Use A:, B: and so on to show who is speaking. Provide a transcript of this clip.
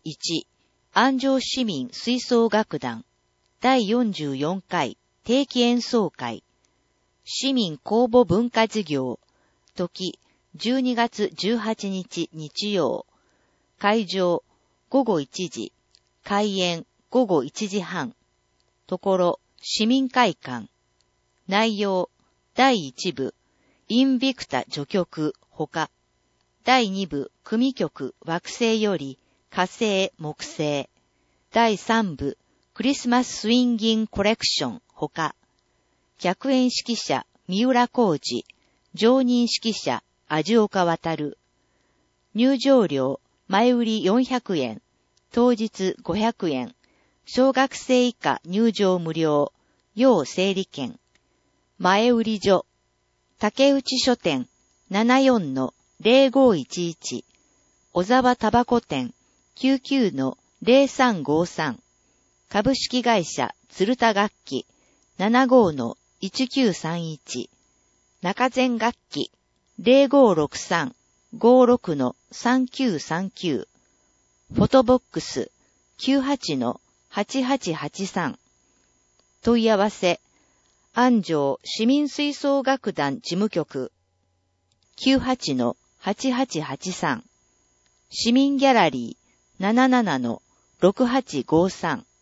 A: 1、安城市民吹奏楽団第44回定期演奏会市民公募文化事業時12月18日日曜会場午後1時開演午後1時半ところ市民会館内容第1部インビクタ序曲ほか第2部組曲惑星より火星木星第3部クリスマススインギンコレクションほか客演指揮者三浦浩二常任指揮者味岡渡入場料前売り400円当日500円小学生以下入場無料要整理券前売り所竹内書店 74-0511 小沢タバコ店 99-0353 株式会社鶴田楽器 75-1931 中前楽器 0563-56-3939 フォトボックス 98-8883 問い合わせ安城市民吹奏楽団事務局 98-8883 市民ギャラリー 77-6853